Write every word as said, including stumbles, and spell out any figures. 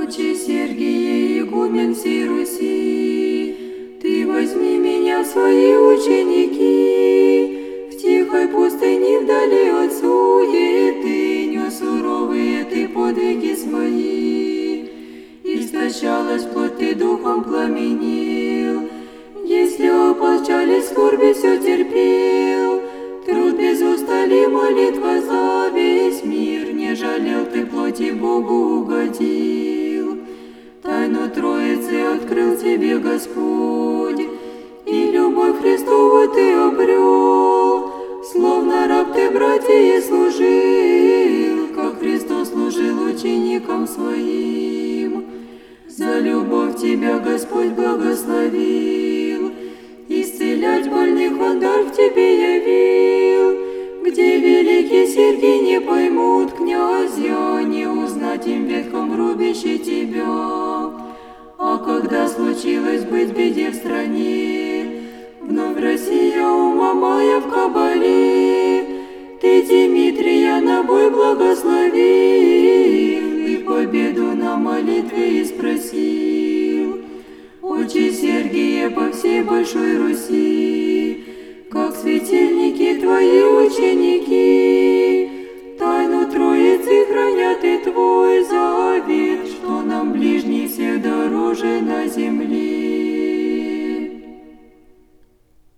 Отче Сергий, игумен всей Руси, Ты возьми меня в свои ученики, В тихой пустыне вдали от суеты, Нес суровые Ты подвиги свои. Истощалась плоть, Ты духом пламенил, Если ополчались скорби, все терпел, Труд без устали, молитва за весь мир, Не жалел Ты плоти, Богу угодил. Тайну Троицы открыл Тебе Господь, И любовь Христову Ты обрел. Словно раб Ты братья служил, Как Христос служил ученикам Своим. За любовь Тебя Господь благословил, Исцелять больных Он дар в Тебе явил. Где великий Сергий, не поймут князья, Не узнать им в ветхом рубище Тебя. А когда случилось быть беде в стране, Вновь Россия у Мамая в кабале, Ты Дмитрия на бой благословил, И победу на молитве испросил. Отче Сергия по всей большой Руси, Как светильники Твои ученики, Тайну Троицы хранят и Твой завет, Что нам ближний всех дороже на земле.